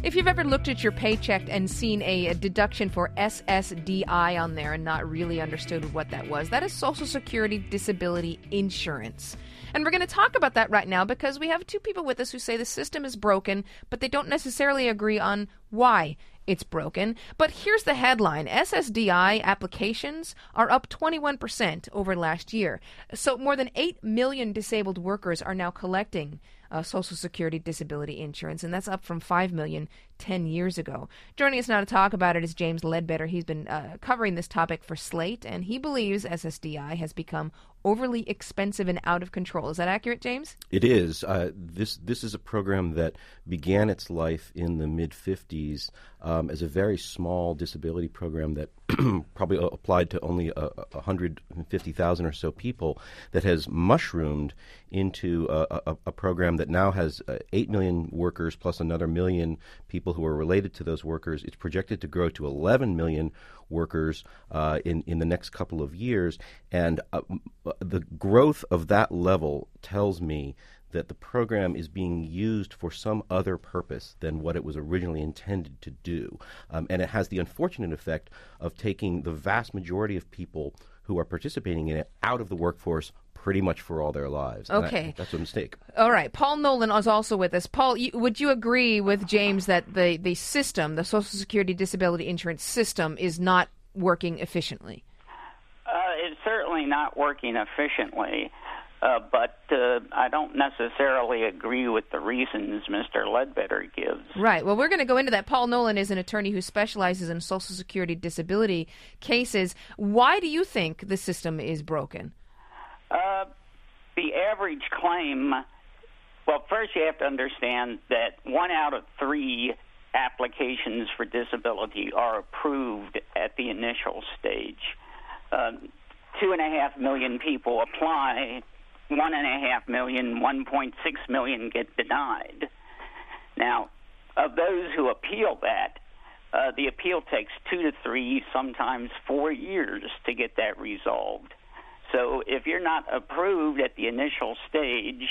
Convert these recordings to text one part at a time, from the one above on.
If you've ever looked at your paycheck and seen a deduction for SSDI on there and not really understood what that was, that is Social Security Disability Insurance. And we're going to talk about that right now because we have two people with us who say the system is broken, but they don't necessarily agree on why it's broken. But here's the headline. SSDI applications are up 21% over last year. So more than 8 million disabled workers are now collecting Social Security Disability Insurance, and that's up from 5 million 10 years ago. Joining us now to talk about it is James Ledbetter. He's been covering this topic for Slate, and he believes SSDI has become overly expensive and out of control. Is that accurate, James? It is. This is a program that began its life in the mid-'50s as a very small disability program that probably applied to only 150,000 or so people, that has mushroomed into a program that now has 8 million workers plus another million people who are related to those workers. It's projected to grow to 11 million workers in the next couple of years. And the growth of that level tells me that the program is being used for some other purpose than what it was originally intended to do. And it has the unfortunate effect of taking the vast majority of people who are participating in it out of the workforce pretty much for all their lives. Okay. That's a mistake. All right. Paul Nolan is also with us. Paul, would you agree with James that the system, the Social Security Disability Insurance system, is not working efficiently? It's certainly not working efficiently. But I don't necessarily agree with the reasons Mr. Ledbetter gives. Right. Well, we're going to go into that. Paul Nolan is an attorney who specializes in Social Security disability cases. Why do you think the system is broken? The average claim, well, first you have to understand that 1 out of 3 applications for disability are approved at the initial stage. 2.5 million people apply. 1.5 million, 1.6 million get denied. Now, of those who appeal that, the appeal takes 2 to 3, sometimes 4 years to get that resolved. So if you're not approved at the initial stage,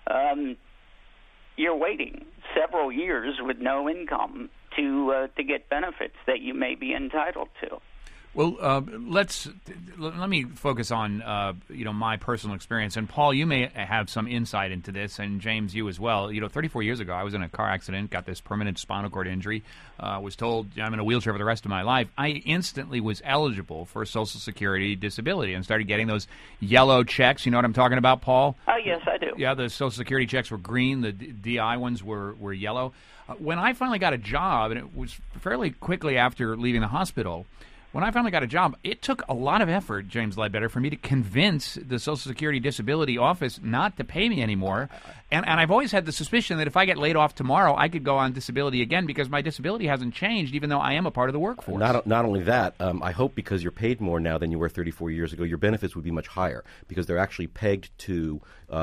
you're waiting several years with no income to get benefits that you may be entitled to. Well, let me focus on my personal experience, and Paul, you may have some insight into this, and James, you as well. 34 years ago, I was in a car accident, got this permanent spinal cord injury, was told I'm in a wheelchair for the rest of my life. I instantly was eligible for Social Security disability and started getting those yellow checks. You know what I'm talking about, Paul? Oh, yes, I do. Yeah, the Social Security checks were green, the DI ones were yellow. When I finally got a job, and it was fairly quickly after leaving the hospital, when I finally got a job, it took a lot of effort, James Ledbetter, for me to convince the Social Security Disability Office not to pay me anymore. And I've always had the suspicion that if I get laid off tomorrow, I could go on disability again because my disability hasn't changed, even though I am a part of the workforce. Not only that, I hope because you're paid more now than you were 34 years ago, your benefits would be much higher because they're actually pegged to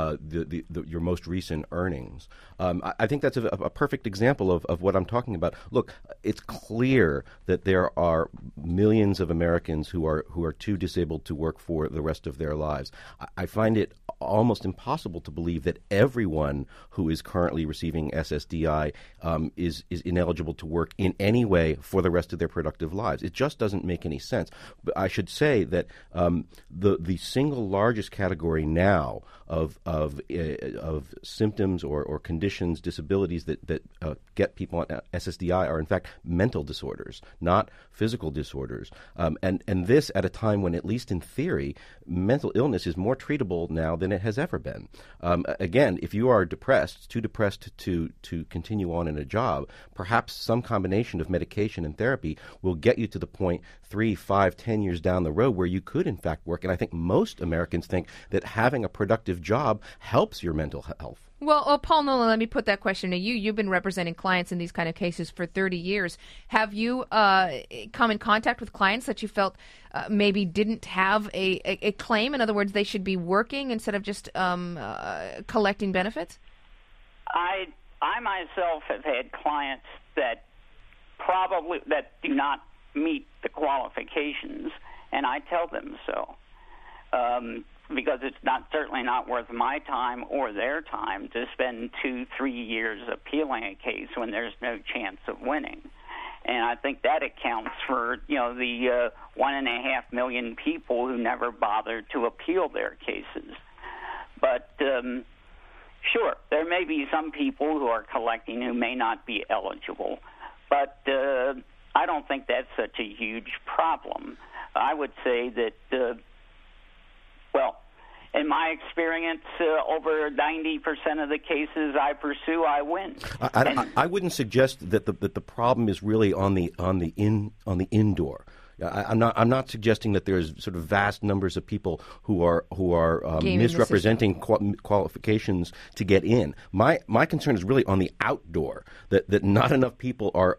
your most recent earnings. I think that's a perfect example of what I'm talking about. Look, it's clear that there are millions of Americans who are too disabled to work for the rest of their lives. I find it almost impossible to believe that everyone who is currently receiving SSDI is ineligible to work in any way for the rest of their productive lives. It just doesn't make any sense. But I should say that the single largest category now of symptoms or conditions, disabilities that get people on SSDI are in fact mental disorders, not physical disorders. And this at a time when, at least in theory, mental illness is more treatable now than it has ever been. Again, if you are too depressed to continue on in a job, perhaps some combination of medication and therapy will get you to the point 3, 5, 10 years down the road where you could in fact work. And I think most Americans think that having a productive job helps your mental health. Well, Paul Nolan, let me put that question to you. You've been representing clients in these kind of cases for 30 years. Have you come in contact with clients that you felt maybe didn't have a claim? In other words, they should be working instead of just collecting benefits? I myself have had clients that do not meet the qualifications, and I tell them so. because it's certainly not worth my time or their time to spend 2-3 years appealing a case when there's no chance of winning. And I think that accounts for, the 1.5 million people who never bothered to appeal their cases. But sure, there may be some people who are collecting who may not be eligible, but I don't think that's such a huge problem. I would say that, in my experience, over 90% of the cases I pursue, I win. I wouldn't suggest that the problem is really on the indoor. I'm not suggesting that there's sort of vast numbers of people who are misrepresenting qualifications to get in. My concern is really on the outdoor, that not enough people are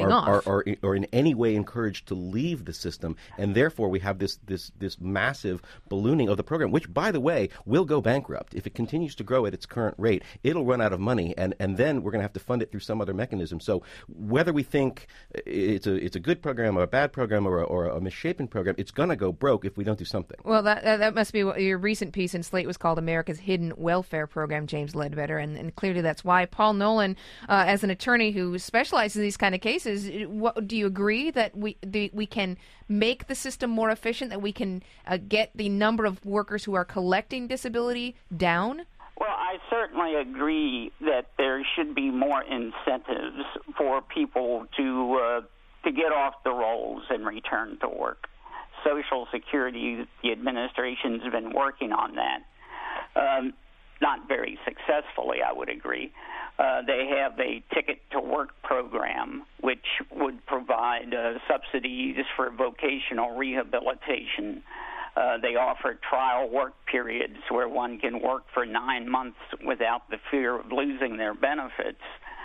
in any way encouraged to leave the system, and therefore we have this massive ballooning of the program, which, by the way, will go bankrupt if it continues to grow at its current rate. It'll run out of money, and then we're going to have to fund it through some other mechanism. So whether we think it's a good program or a bad program or a misshapen program, it's going to go broke if we don't do something. Well, that must be what your recent piece in Slate was called America's Hidden Welfare Program, James Ledbetter, and clearly that's why. Paul Nolan, as an attorney who specializes in these kind of cases, do you agree that we can make the system more efficient, that we can get the number of workers who are collecting disability down? Well, I certainly agree that there should be more incentives for people to get off the rolls and return to work. Social Security, the administration's been working on that. Not very successfully, I would agree. They have a ticket-to-work program, which would provide subsidies for vocational rehabilitation. They offer trial work periods where one can work for 9 months without the fear of losing their benefits.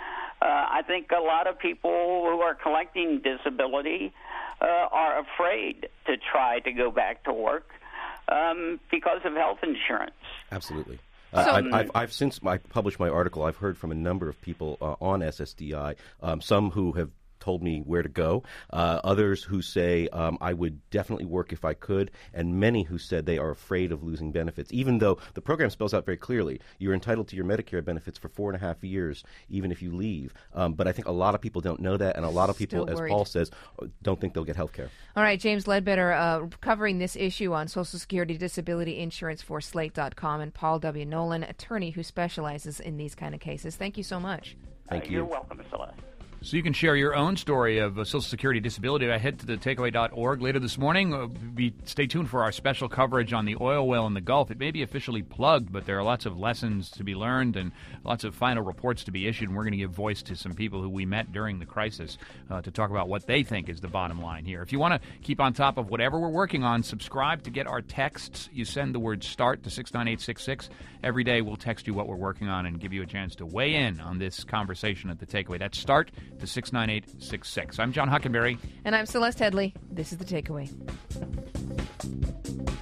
I think a lot of people who are collecting disability are afraid to try to go back to work because of health insurance. Absolutely. I've since I published my article, I've heard from a number of people on SSDI, some who have told me where to go, others who say I would definitely work if I could, and many who said they are afraid of losing benefits, even though the program spells out very clearly you're entitled to your Medicare benefits for 4.5 years, even if you leave. But I think a lot of people don't know that, and a lot of people, as Paul says, don't think they'll get health care. All right, James Ledbetter covering this issue on Social Security disability insurance for Slate.com, and Paul W. Nolan, attorney who specializes in these kind of cases. Thank you so much. Thank you. You're welcome, Celeste. So you can share your own story of Social Security disability. I head to thetakeaway.org later this morning. Stay tuned for our special coverage on the oil well in the Gulf. It may be officially plugged, but there are lots of lessons to be learned and lots of final reports to be issued. And we're going to give voice to some people who we met during the crisis to talk about what they think is the bottom line here. If you want to keep on top of whatever we're working on, subscribe to get our texts. You send the word START to 69866. Every day we'll text you what we're working on and give you a chance to weigh in on this conversation at The Takeaway. That's START to 69866. I'm John Hockenberry. And I'm Celeste Headley. This is The Takeaway.